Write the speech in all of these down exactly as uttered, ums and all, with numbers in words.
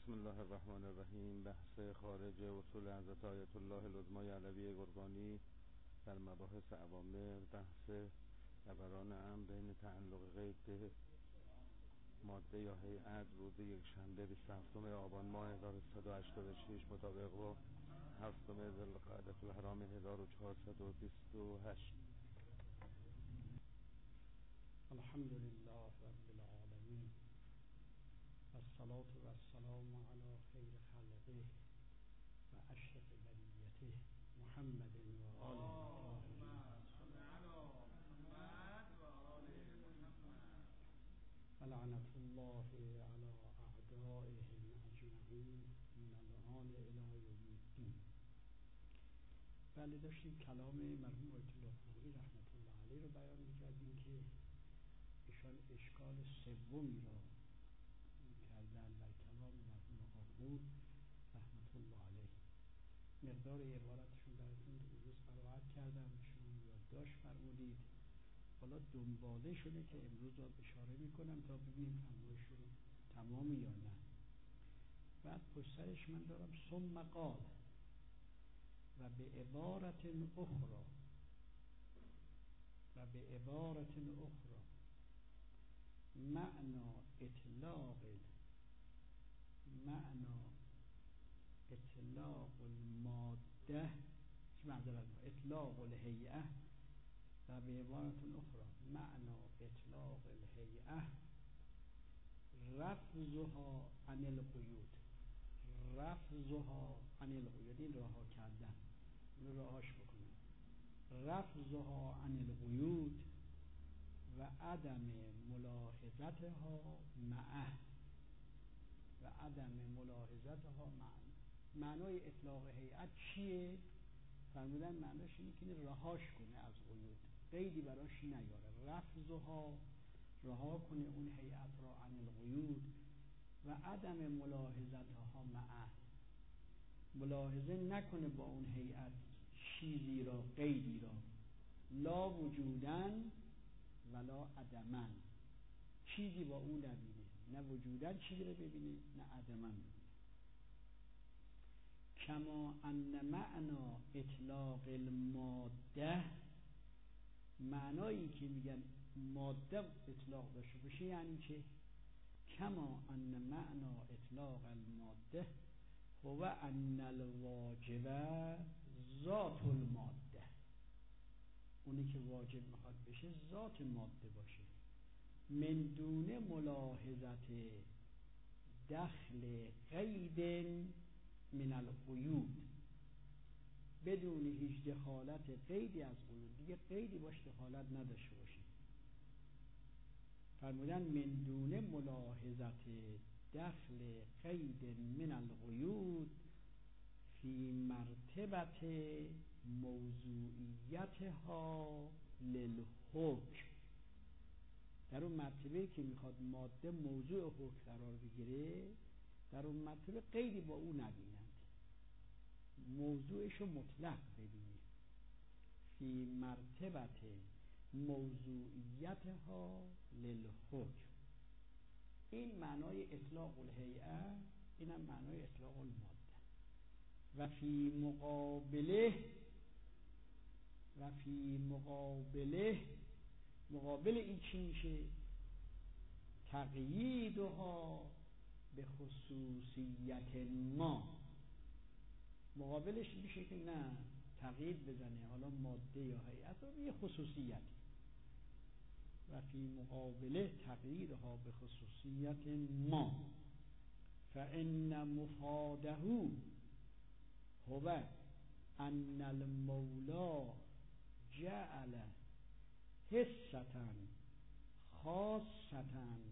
بسم الله الرحمن الرحیم. بحث خارج اصول حضرت آیت الله العظمی علوی گرگانی در مباحث اوامر، بحث جبران امر بین تعلق غیب به ماده یا هیئت، روز یک شنبه بیست و هفتم آبان ماه هزار و سیصد و هشتاد و شش مطابق با هفتم ذوالقعده الحرام هزار و چهارصد و بیست و هشت. الحمد لله رب العالمین والصلاة والسلام على خیر خلقه و اشرف بریته محمد و آله ولعنة الله على اعدائهم اجمعین من الآن الی یوم الدین. بله، داشتیم کلام مرحوم آیت الله خوئی رحمت الله علیه رو بیان می‌کردیم که ایشان اشکال سومی را کردن در کلام مرحوم آخوند رحمت الله علیه. مقدار عبارتشون براتون روز قرائت کردم، شما یادداشت فرمودید. حالا دنباله شده که امروز را اشاره میکنم تا ببینیم فرمایشون تمامی یا نه. بعد پشت سرش من دارم ثم قال و به عبارت اخرى و به عبارت اخرى معنا اطلاق معنا اطلاق الماده معذرت اطلاق الهیئه و به عبارت اخرى معنا اطلاق الهیئه رفضها عن القیود رفضها عن القیود این رها کردن، این راهاش بکنن. رفضها عن القیود و عدم ملاحظتها معه و عدم ملاحظتها معه. معنای اطلاق هیئت چیه؟ فرمودن معناش اینه که رهاش کنه از قیود، قیدی براش نیاره. رفضها رها کنه اون هیئت را عن القیود و عدم ملاحظتها معه، ملاحظه نکنه با اون هیئت چیزی را، قیدی را، لا وجودن ولا عدمن، چیزی با اون نبینه، نه وجودن چیزی رو ببینه نه عدمن ببینه. کما ان معنا اطلاق الماده، معنایی که میگن ماده اطلاق داشته باشه یعنی چه؟ کما ان معنا اطلاق الماده هو ان الواجب ذات الماده، اونی که واجب میخواد بشه ذات ماده باشه. من دون ملاحظت دخل قید من القیود، بدون هیچ دخالت قیدی از قیود، دیگه قیدی باش دخالت نداشته باشه. فرمودن من دون ملاحظت دخل قید من القیود فی مرتبت موضوعیتها للحکم، در اون مرتبه که میخواد ماده موضوع حکم قرار بگیره، در اون مرتبه قیدی با اون نبینند، موضوعشو مطلق ببینید. فی مرتبت موضوعیتها للحکم، این معنای اطلاق الهیئه، این هم معنای اطلاق الماده. و فی مقابله و فی مقابله مقابل این چی میشه؟ تقییدها به خصوصیت ما، مقابلش میشه که نه تقیید بزنه حالا ماده یا هیئت رو یه خصوصیتی. و فی مقابله تقییدها به خصوصیت ما فان مفاده هو ان المولا جعل حصة خاصة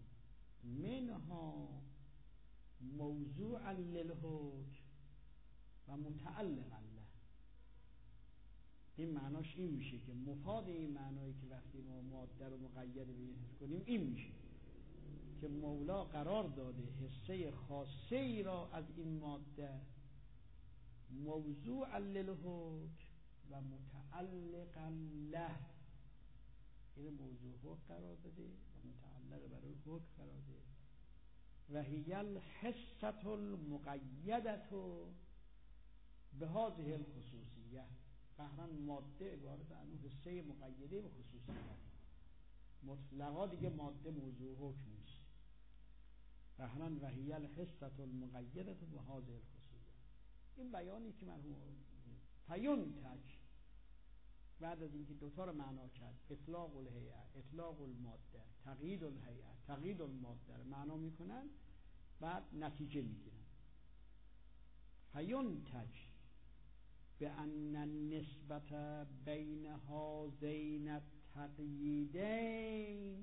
منها موضوعا للحکم و متعلقا له. این معناش این میشه که مفاد این معنایی که وقتی ما ماده رو مقید به این حس کنیم این میشه که مولا قرار داده حصه خاصه ای را از این ماده موضوعا للحکم و متعلقا له، این موضوع حکم قرار داده و متعلق برای حکم قرار داده. و هی الحصة المقیدة به هذه الخصوصیه. قهرا ماده عبارت از اون حصه مقیده و خصوصیت، مطلقا دیگه ماده موضوع حکم نیست. قهرا و هی الحصة المقیدة به هذه الخصوصیه. این بیانی که مرحوم فینتج بعد از اینکه دوتا رو معنا کرد، اطلاق الهیئه، اطلاق الماده، تقیید الهیئه، تقیید الماده رو معنا میکنن، بعد نتیجه میگیرن. فینتج بأن النسبة بین هذین التقییدین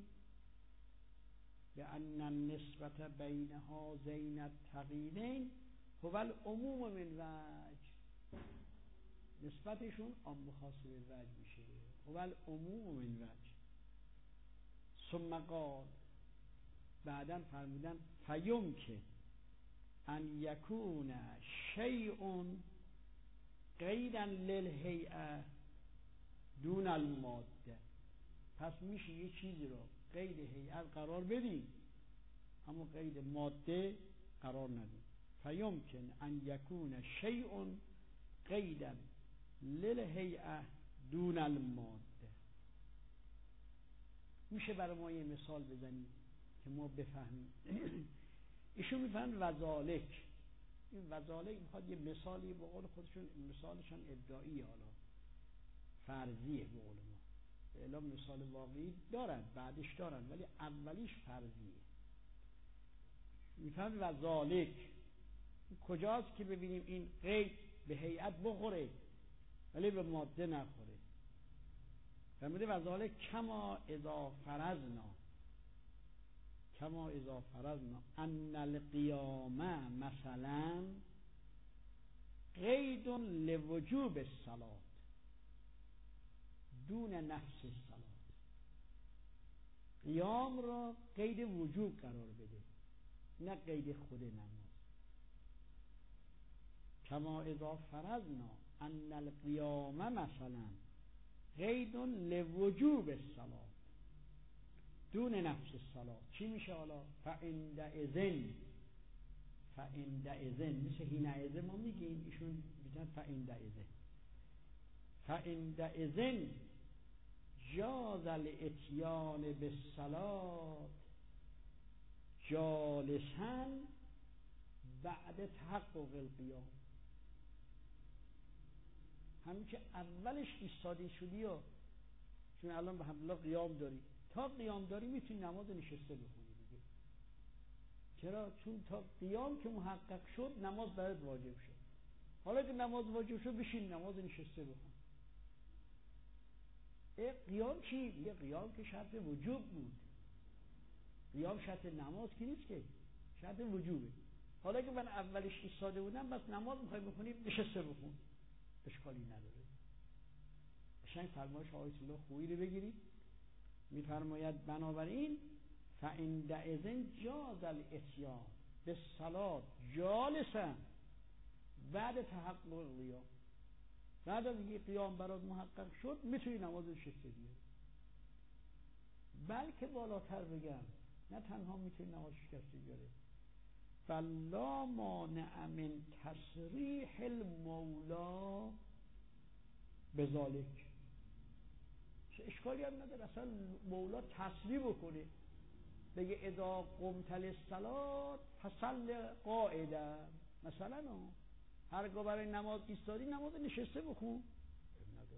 بأن النسبة بین هذین التقییدین هو العموم من وجه. نسبتشون عام خاص به وجه میشه، هو العموم من وجه. ثم قال، بعدا فرمودن فیمکن ان یکون شیء قیدا للهیئه دون الماده. پس میشه یه چیزی رو قید هیئت قرار بدیم اما قید ماده قرار ندیم. فیمکن ان یکون شیء قیدا للهیئه دون الماده. میشه برای ما یه مثال بزنیم که ما بفهمیم. ایشون میفهمن وذالک. این وذالک میخواد یه مثالی به قول خودشون، مثالشان ابداعی، حالا فرضیه به قول ما. اعلام مثال واقعی دارن بعدش دارن ولی اولیش فرضیه. میفهمن وذالک کجاست که ببینیم این قید به هیئت بخوره ولی به ماده نخوره. فرموده وذالک کما اذا فرضنا کما اذا فرضنا ان القیام مثلا قید لوجوب الصلاة دون نفس الصلاة. قیام را قید وجوب قرار بده نه قید خود نماز. کما اذا فرضنا ان القیام مثلا قید لوجوب الصلاة دون نفس الصلاة. چی میشه حالا؟ فعندئذ فعندئذ مثل حینئذ ما میگیم، ایشون میگن فعندئذ فعندئذ جاز الاتیان بالصلاة جالسا بعد تحقق القیام. همین که اولش ایستاده شدی و چون الان به الحمدلله قیام داری، تا قیام داری میتونی نماز نشسته بخونی دیگه. چرا؟ چون تا قیام که محقق شد نماز برات واجب شد. حالا که نماز واجب شد بشین نماز نشسته بخون. ای قیام چی؟ یه قیام که شرط وجوب بود. قیام شرط نماز که نیست که، شرط وجوبه. حالا که من اولش ایستاده بودم بس نماز میخوای بخونی نشسته بخون، اشکالی نداره. قشنگ فرمایش آیت الله خویی رو بگیرید. میفرماید بنابراین فعندئذ جاز الاتیان بالصلاة جالسا بعد تحقق القیام. بعد از اینکه قیام برات محقق شد میتونی نماز شسته بیاری. بلکه بالاتر بگم نه تنها میتونی نماز شکسته بیاره، فلا مانع من تصریح المولا بذالک. اشکالی هم نداره اصلا مولا تصریح بکنه بگه اذا قمت للصلاة فصل قاعدا مثلا، هرگاه برای نماز ایستادی نماز نشسته بخون. اب نداره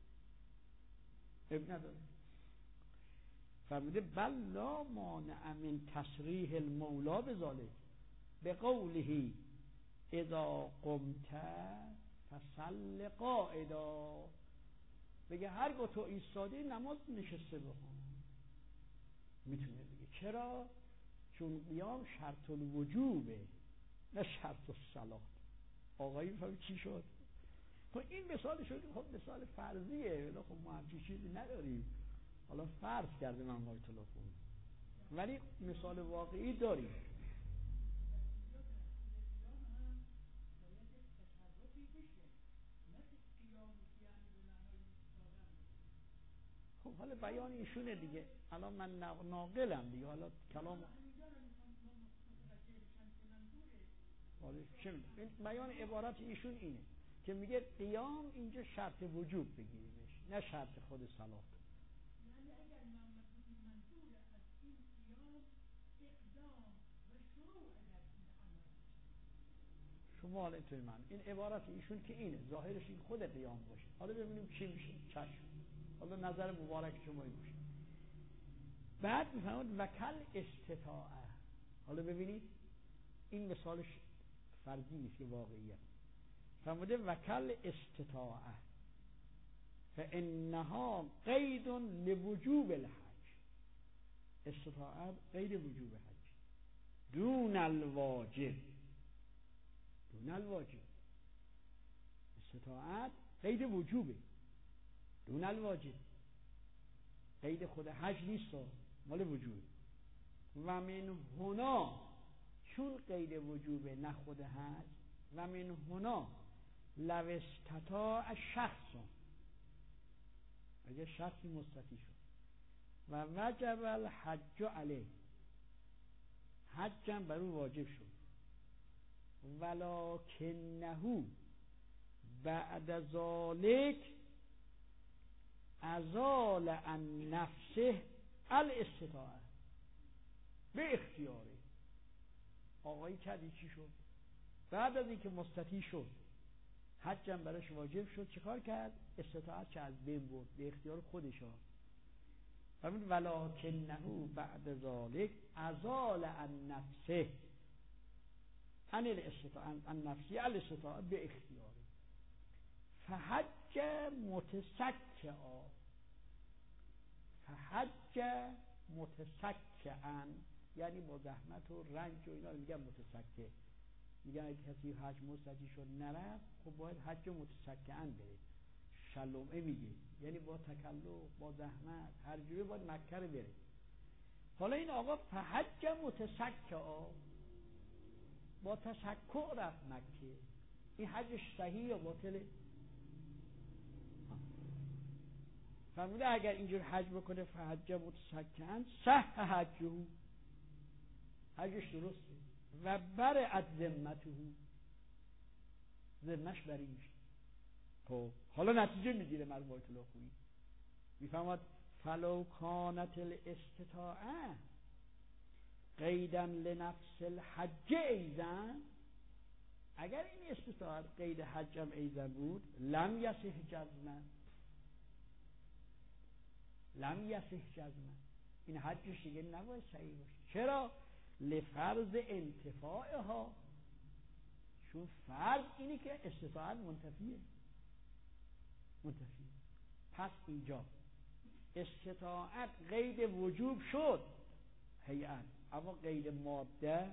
اب نداره فرموده بل لا مانع من تصریح المولا بذالک بقوله اذا قمت فصل قاعدا. بگه هرگاه تو ایستادی نماز نشسته بخون. میتونه بگه چرا؟ چون قیام شرط الوجوبه نه شرط الصلاة. آقایی میفهمی چی شد؟ خب این مثال شد. خب مثال فرضیه، خب ما همچین چیزی نداریم، حالا فرض کرده من آیت الله خویی، ولی مثال واقعی داریم. خب حالا بیان ایشونه دیگه، الان من ناقلم دیگه، حالا کلام شنید بیان عبارت ایشون اینه که میگه قیام اینجا شرط وجوب بگیریمش، نه شرط خود صلات. یعنی اگر محمد منظور از این قیام اقدام و شروع در این عمل. شما حالا توی من این عبارت ایشون که اینه، ظاهرش این خود قیام باشه. حالا ببینیم چی میشه. چشم. حالا نظر مبارک شما این باشه. بعد میفهمید وکل استطاعه. حالا ببینید این مثالش فرضی نیست که واقعیت. فرموده وکل استطاعه فانها قید لوجوب الحج. استطاعت قید وجوب حج دون الواجب. دون الواجب استطاعت قید وجوبه دون الواجب. قید خود حج نیست، مال وجوب. و من هنا چون قید وجوبه نه خود حج، و من هنا لو استطاع شخص، اگه شخصی مستطیع شد و وجب الحج علیه، حجم بر او واجب شد، ولکنه بعد ذلک ازال عن نفسه الاستطاعه به اختیاره. آقایی کردی چی شد؟ بعد از اینکه مستطیع شد حجم براش واجب شد، چه کار کرد؟ استطاعت چه از بین برد به اختیار خودش ها. همین ولکنه بعد ذلک ازال عن نفسه عن الاستطاعه عن نفسی الاستطاعه به اختیاره. فحج متسکعا فحج متسکعا یعنی با زحمت و رنج و اینا رو میگن متسکع. میگن اگه کسی حج مستطیع شد نرفت، خب باید حج متسکعا بره. شلومه میگه یعنی با تکلف با زحمت هر جوری باید مکه رو بره. حالا این آقا فحج متسکعا با تسکع رفت مکه، این حجش صحیح یا باطله؟ فرموده اگر اینجور حج بکنه فحج متسکعا صح حجه، حجش درسته و برئت ذمته، ذمش بری میشه. خب حالا نتیجه میگیره مرحوم آیت الله خویی، میفهمد فلو کانت الاستطاعه قیدا لنفس الحج ایزن، اگر این استطاعت قید حجم ایزن بود لم یصح جزمن، لم یصح جزمن، این حجش دیگه نباید صحیح باشه. چرا؟ لفرض انتفاعها، چون فرض اینه که استطاعت منتفیه منتفیه. پس اینجا استطاعت قید وجوب شد هیئت، اما قید ماده.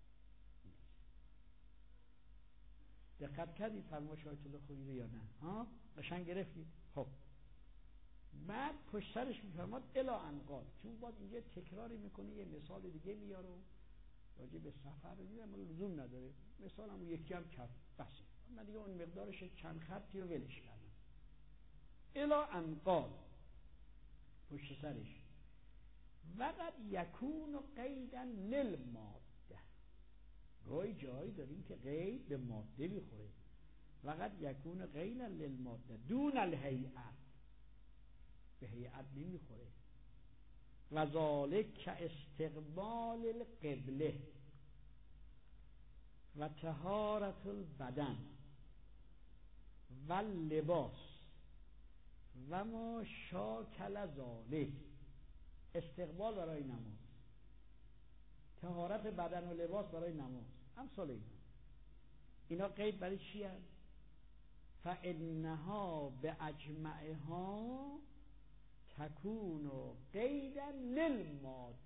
دقت کردید فرمایش آیت الله خویی یا نه؟ ها قشنگ گرفتید. خب بعد پشت سرش میفرماد الا انقال، چون باز اینجا تکراری میکنه یه مثال دیگه میاره راجع به سفر رو دیگه لزوم نداره، مثال هم یکی هم کف بسه، من دیگه اون مقدارش چند خطی رو ولش کردم. الا انقال پشت سرش وقد یکون قیدا للماده، گاهی جایی داریم که قید به ماده میخوره. وقد یکون قیدا للماده دون الهیئت، به هیئت نمیخوره. و ذالک استقبال القبله و طهارت البدن و لباس و ما شاکل ذالک. استقبال برای نماز، طهارت بدن و لباس برای نماز، امثال اینا اینا قید برای چی هست؟ فانها باجمعها تکون قیدا للماده،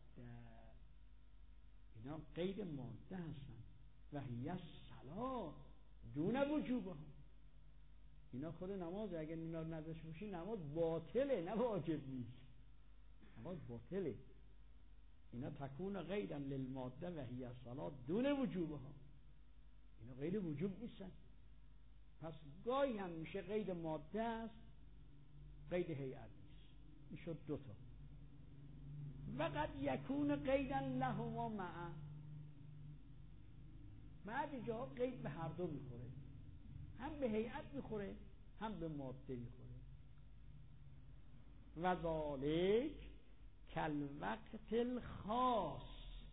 اینا قید ماده هستن. و هی الصلاة دون وجوبها، اینا خود نماز اگر اینا رو نداشته باشی نماز باطله نه واجب نیست، نماز باطله. اینا تکون قیدا للماده و هی الصلاة دون وجوبها، اینا قید وجوب نیستن. پس گاهی هم میشه قید ماده است، قید هیئت نیست. این شد دوتا. و قد یکون قیدا لهما معا، بعضی جاها قید به هر دو میخوره، هم به هیئت میخوره هم به ماده میخوره. و ذالک کالوقت الخاص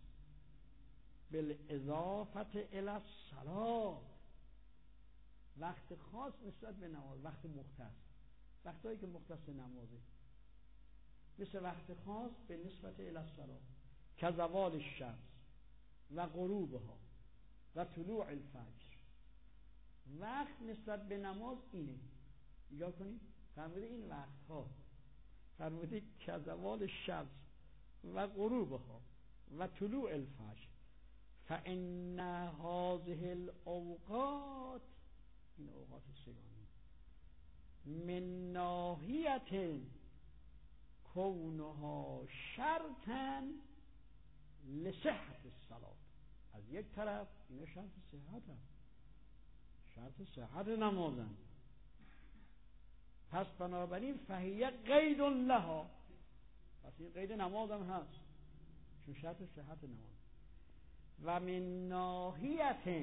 بالاضافه الی الصلاه، وقت خاص نسبت به نماز، وقت مختص، وقتایی که مختص نمازه، مثل وقت خاص به نسبت الی الصلاه که زوال الشمس و غروبها و طلوع الفجر. وقت نسبت به نماز اینه، نگاه کنید فرموده این وقت ها، فرموده که زوال الشمس و غروبها و طلوع الفجر فان هذه الاوقات، این اوقات سگانی، من ناحیت کونها شرطا لصحت الصلاة، از یک طرف اینا شرط صحت هست، شرط صحت نمازن، پس بنابراین فهیه قید لها، پس این قید نماز هم هست چون شرط صحت نماز. و من ناحیت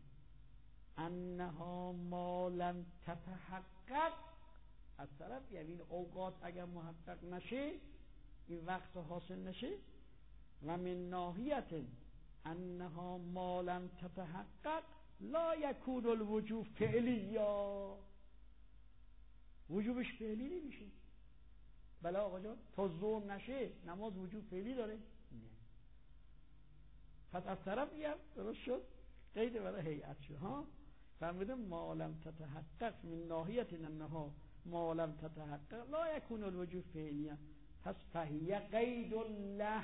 انها ما لم تتحقق، از طرف یعنی اوقات اگر محقق نشه، این وقت حاصل نشه. و من ناحیت انها ما لم تتحقق لا یکون الوجوب فعلیا، وجوبش فعلی نمیشه. بله آقا جان تا ظهر نشه نماز وجوب فعلی داره؟ نه. پس از طرف میگم درست شد، قید برای هیئت شد ها. فرموده ما لم تتحقق من ناحیت انها ما لم تتحقق لا یکون الوجوب فعلیا، پس فهیه قید له،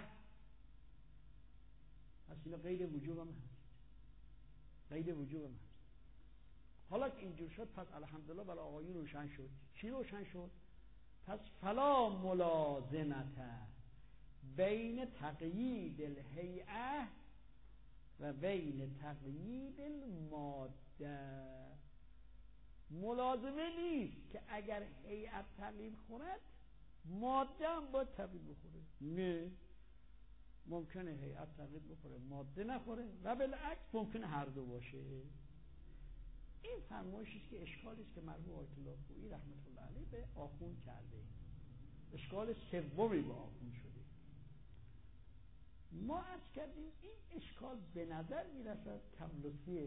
پس اینا قید وجوب هم هست، قید وجوب هم هست. حالا که اینجور شد پس الحمدلله برای آقایون روشن شد. چی روشن شد؟ پس فلا ملازمت بین تقیید الهیئه و بین تقیید الماده، ملازمه نیست که اگر هیئت تقیید خورد ماده هم باید تقیید بخوره، نه، ممکنه هیئت تقیید بخوره ماده نخوره و بالعکس ممکنه هر دو باشه. این فرمایشی است که اشکالی است که مرحوم آیت الله خویی رحمت الله علیه به آخوند کرده، اشکال سومی به آخوند شده. ما عرض کردیم این اشکال به نظر میرسد کملوسیه،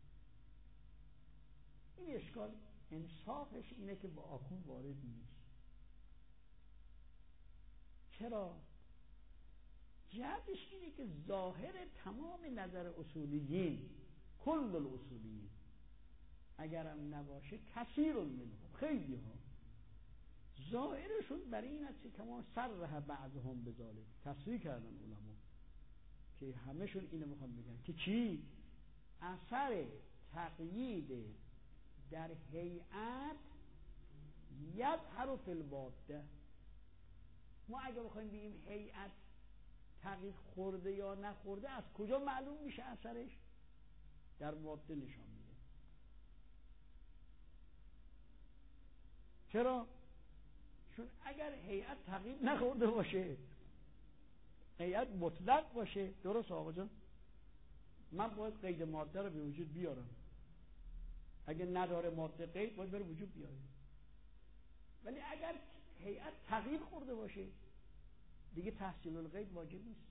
این اشکال انصافش اینه که با آخوند وارد نیست. چرا؟ جهتش اینه که ظاهر تمام نظر اصولیین، کل الاصولیین اگرم نباشه کثیر منهم، خیلی ها ظاهرشون برای این است که کما صرح بعضهم بذالک، تصریح کردن علما که همهشون اینو میخوان بگن که چی؟ اثر تقیید در هیئت یظهر فی الماده. ما اگه بخوایم بگیم هیئت تقیید خورده یا نخورده از کجا معلوم میشه اثرش؟ در ماده نشان میده. چرا؟ چون اگر هیئت تقیید نخورده باشه، هیئت مطلق باشه، درست آقا جان، من باید قید ماده رو به وجود بیارم، اگه نداره ماده قید باید بره وجود بیاره. ولی اگر هیئت تقیید خورده باشه دیگه تحصیل القید واجب نیست.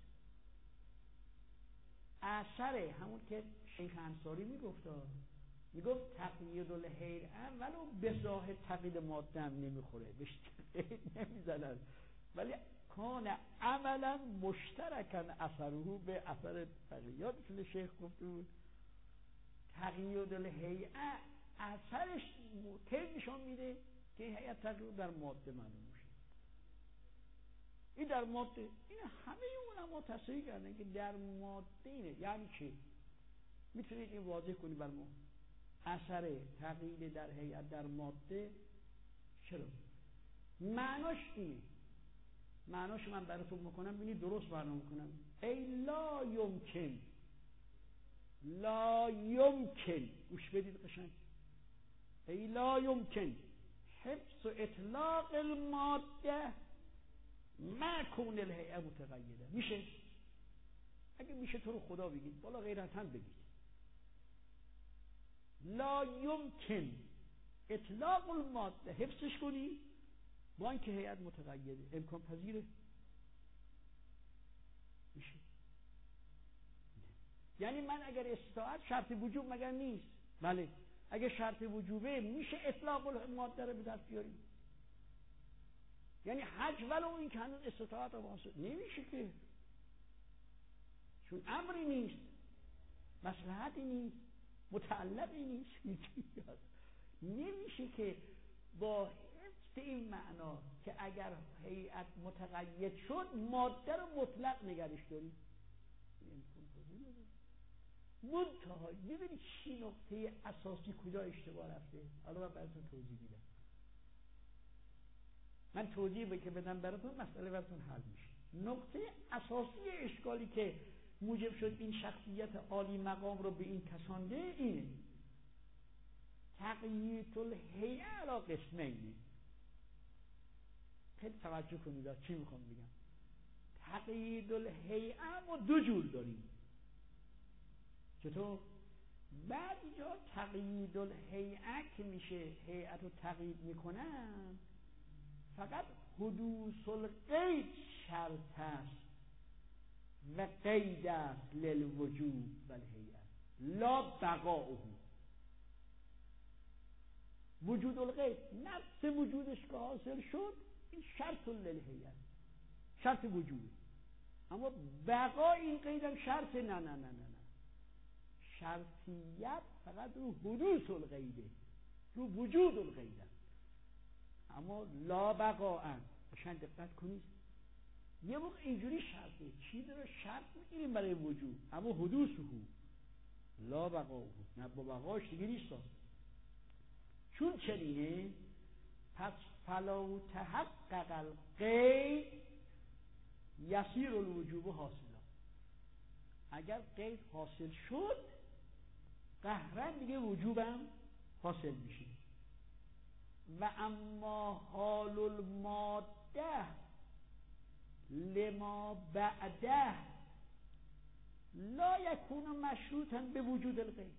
اثر همون که شیخ انصاری میگفت میگفت تقیید الهیئه ولو به ظاهر تقیید ماده هم نمیخوره، بهش قید نمیزنن، ولی کان عملا مشترکن اثره به اثر تقیید. مثل شیخ گفت بود تقیید الهیئه اثرش کی نشان میده که هیئت تقیید در ماده معلوم میشه. این در ماده، این همه علما تصریح کردن که در ماده اینه. یعنی چی؟ میتونید این واضح کنید بر ما اثر تقیید در هیئت در ماده چرا؟ معناش اینه، معناش من براتون میکنم ببینید درست برنامه میکنم. ای لا یمکن، لا یمکن، گوش بدید قشنگ، ای لا یمکن حفظ و اطلاق الماده ما کون الهیئه متقیده. میشه؟ اگه میشه تو رو خدا بگید، بالا غیرت هم بگید، لا یمکن اطلاق الماده حفظش کنی با اینکه هیئت متقیده، امکان پذیره میشه. یعنی من اگر استطاعت شرط وجوب مگر نیست؟ بله. اگر شرط وجوبه میشه اطلاق الماده رو به دست بیاریم. یعنی حج ولو این که هنوز استطاعت رو واسه نمیشه که، چون امری نیست، مصلحتی نیست، متعلقی نیست. نمیشه که با حفظ این معنا که اگر هیئت متقید شد ماده رو مطلق نگرش داریم. منتها ببینید چی نقطه اساسی کجا اشتباه رفته. حالا من براتون توضیح میدم. من توضیح که بدم براتون مسئله براتون حل میشه. نقطه اساسی اشکالی که موجب شد این شخصیت عالی مقام رو به این کسانده اینه: تقیید الهیئه علی قسمین. خیلی توجه کنید چی میخوام بگم. تقیید الهیئه ما دو جور داریم. چطور؟ بعد اینجا تقیید الهیئه که میشه هیئت رو تقیید میکنن فقط حدوث القید شرط است و قید است للوجوب و الهیئه لا بقاؤه. وجود القید نفس وجودش که حاصل شد این شرط للهیئه، شرط وجود. اما بقا این قید هم شرط نه نه نه نه نه شرطیت فقط رو حدوث القیده، رو وجود القیده، اما لا بقاء. شاید دقت کنید یه موقع اینجوری شرطه چی داره شرط میگیریم برای وجود اما حدوثه لا بقاء، نه با بقاش دیگه نیست. چون چنینه پس فلو تحقق القید یسیر الوجوب حاصلا. اگر قید حاصل شد قهرن دیگه وجوبم حاصل میشه. و اما حال الماده لما بعده لا یکون مشروطا به وجود القید.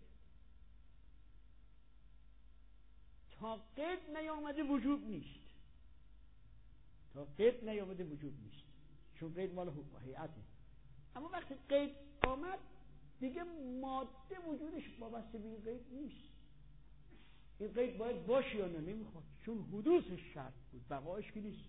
تا قید نیامده وجوب نیست، تا قید نیامده وجوب نیست، چون قید مال هیئته. اما وقتی قید آمد دیگه ماده وجودش وابسته به این قید نیست. این قید باید باشه یا نه نمیخواد، چون حدوثش شرط بود، بقایش که نیست.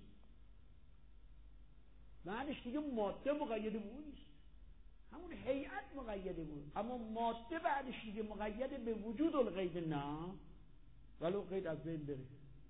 معنیش دیگه ماده مقیده به اون نیست، همون هیئت مقیده بود، اما ماده بعدش دیگه مقیده به وجود القید نه، ولو قید از بین بره.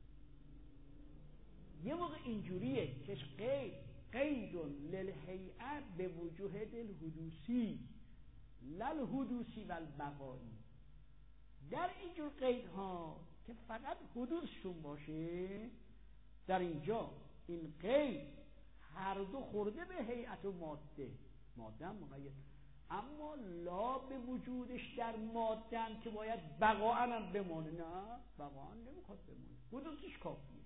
یه موقع اینجوریه که قید قید للهیئه به وجوه الحدوثی لل حدوثی و البقایی. در اینجور قیدها که فقط حدوثشون باشه، در اینجا این قید هر دو خورده به هیئت و ماده، ماده هم مقید، اما لا به وجودش در ماده هم که باید بقا هم بمانه. نه بقا هم نمیخواد بمانه، حدوثش کافیه.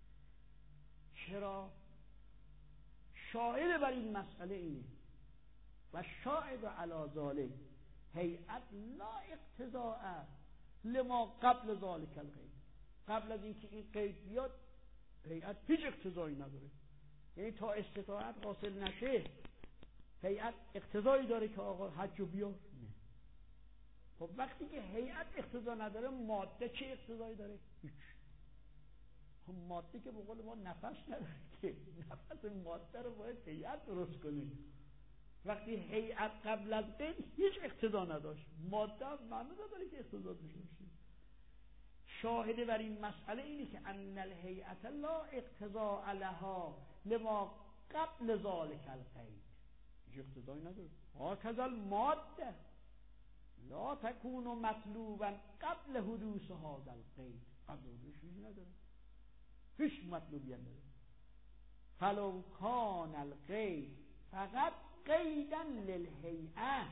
چرا؟ شاهد بر این مسئله اینه و شاهد علی ذلک هیئت لا اقتضاء لما قبل ذلک القید. قبل از اینکه این قید بیاد هیئت هیچ اقتضایی نداره. یعنی تا استطاعت حاصل نشه هیئت اقتضایی داره که آقا حج رو بیار؟ نه. خب وقتی که هیئت اقتضا نداره ماده چه اقتضایی داره؟ هیچ. خب ماده که به قول ما نفس نداره که نفس ماده رو باید هیئت درست کنه. وقتی هیئت قبل از قید هیچ اقتضا نداشت، ماده هم معنی نداره که اقتضا داشته باشه. شاهد بر این مسئله اینه که ان الهیئت لا اقتضاء لها لما قبل ذلک القید. هیچ اقتضایی نداره. هکذا الماده لا تکون مطلوبا قبل حدوث هذا القید. قبلش هیچ نداره، هیچ مطلوبی نداره. فلو کان القید فقط قیدا للهیئه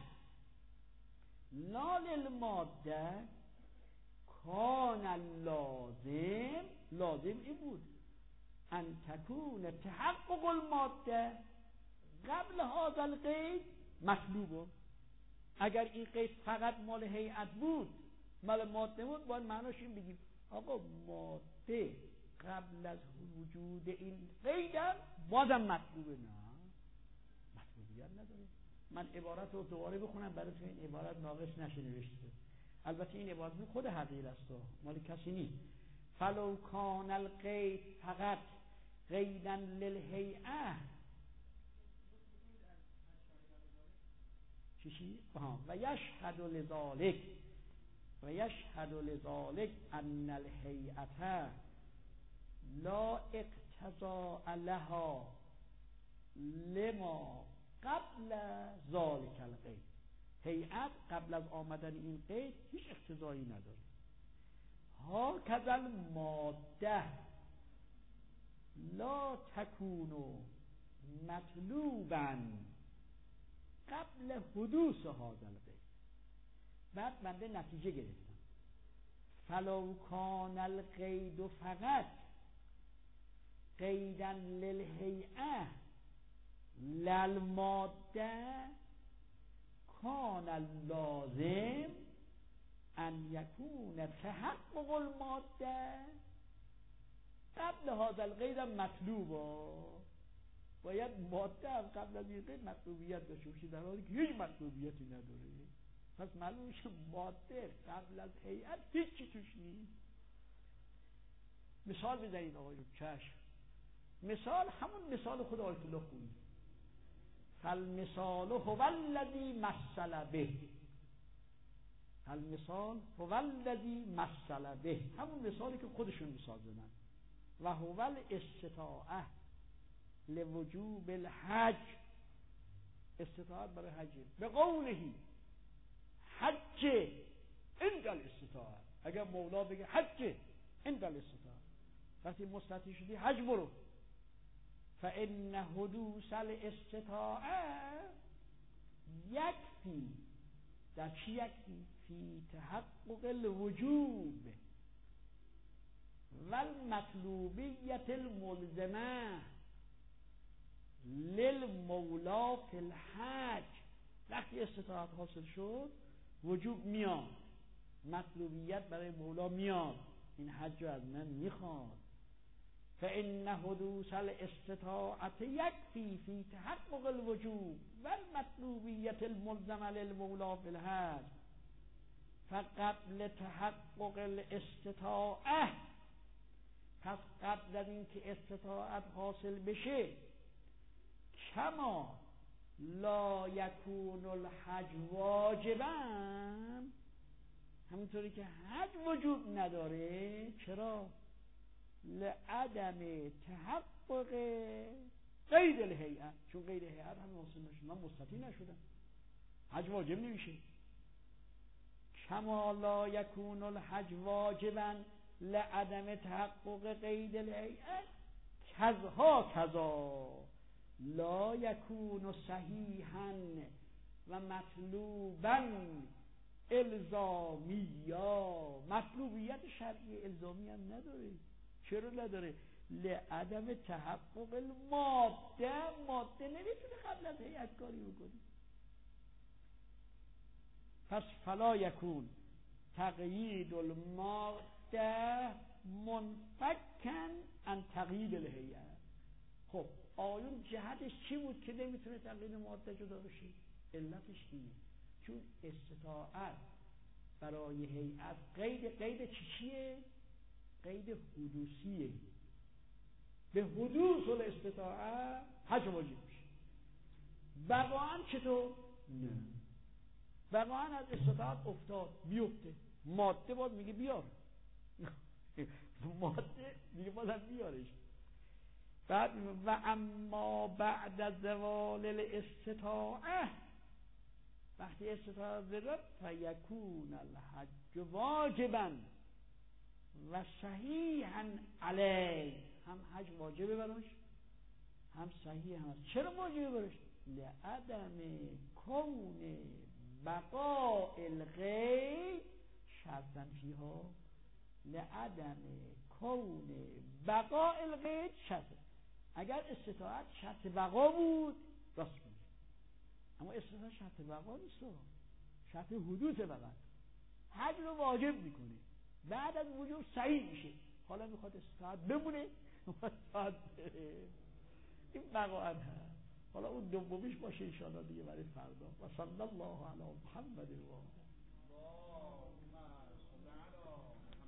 لا للماده کان اللازم، لازم این بود ان تکون تحقق الماده قبل هذا القید مطلوبه. اگر این قید فقط مال هیئت بود مال ماده بود باید معناش این بگیم آقا ماده قبل از وجود این قیدم بازم مطلوبه. نه مطلوبیت نداره. من عبارت رو دوباره بخونم برای تو این عبارت ناقص نشه نوشته. البته این عبارت خود حقیر است مال کسی نیست. فلو کان القید فقط قیدا للهیئه چیشی؟ و یشهد لذالک و یشهد لذالک ان الهیئه لا اقتضاء لها لما قبل ذالک القید. هیئت قبل از آمدن این قید هیچ اقتضایی نداره. ها کذل ماده لا تکون مطلوبا قبل حدوث هذا القید. بعد بنده نتیجه گرفتم فلو کان القید فقط قیدا للهیئه للماده کان اللازم ان یکون تحقق الماده قبل هذا القید مطلوبا. باید ماده هم قبل از این قید مطلوبیت داشته باشه، در حالی که هیچ مطلوبیتی نداره. پس معلوم میشه ماده قبل از هیئت هیچی توش نیست. مثال بزنید آقایون. چشم. مثال همون مثال خود آیت الله خویی. فالمثال هو الذی مثل به. المثال هو الذی مثل به، همون مثالی که خودشون مثال زدن. و هو الاستطاعه لوجوب الحج، استطاعت برای حج. به قولهی حج عند الاستطاعه. اگر مولا بگه حج عند الاستطاعه، وقتی مستطیع شدی حج برو. فان حدوث الاستطاعه یکفی، در چی یکفی؟ فی تحقق الوجوب و المطلوبیت الملزمه للمولا فی الحج. وقتی استطاعت حاصل شد وجوب میاد، مطلوبیت برای مولا میاد، این حج رو از من میخواد. فإن حدوث الاستطاعت یکفی فی تحقق الوجوب و المطلوبیت الملزمه للمولا فی الحج. فقبل تحقق الاستطاعه، پس قبل از اینکه استطاعت حاصل بشه، کما لا یکون الحج واجبا، همینطوری که حج وجوب نداره. چرا؟ لعدم تحقق قید الهیئه، چون قید هیئت هم حاصل نشد، من مستطیع نشدم، حج واجب نمیشه. کما لا یکون الحج واجبا لعدم تحقق قید الهیئه کذا کذا لا یکون صحیحا و مطلوبا الزامیا. مطلوبیت شرعی الزامی هم نداره. چرا نداره؟ لعدم تحقق الماده، ماده نمیتونه قبل از هیئت کاری بکنه. پس فلا یکون تقیید الماده منفکن عن تقیید الهیئه. خب آیون جهتش چی بود که نمیتونه تقیید ماده جدا بشه؟ علتش اینه چون استطاعت برای هیئت قید قید چی چیه؟ قید حدوثیه. به حدوث الاستطاعت حج واجب میشه. بقاعا چطور؟ نه، بقاعا از استطاعت افتاد بیفته، ماده باید میگه بیار ماده میگه بازم بیارش. بعد و اما بعد زوال الاستطاعه، وقتی استطاعت زرد فیکون الحج واجبا و صحیحا علیه، هم حج واجبه براش هم صحیح هم. چرا واجبه براش؟ لعدم کون بقاء الغیب شرطا فیها، لعدم کون بقاء الغیب شرط. اگر استطاعت شرط بقا بود راست میگه، اما استطاعت شرط بقا نیست، شرط حدوث فقط. حج رو واجب میکنه، بعد از وجوب سعی میشه، حالا میخواد ساعت بمونه ساعت این مقاعد هست. حالا اون دومیش باشه انشاءالله دیگه برای فردا. و صلی الله علی محمد و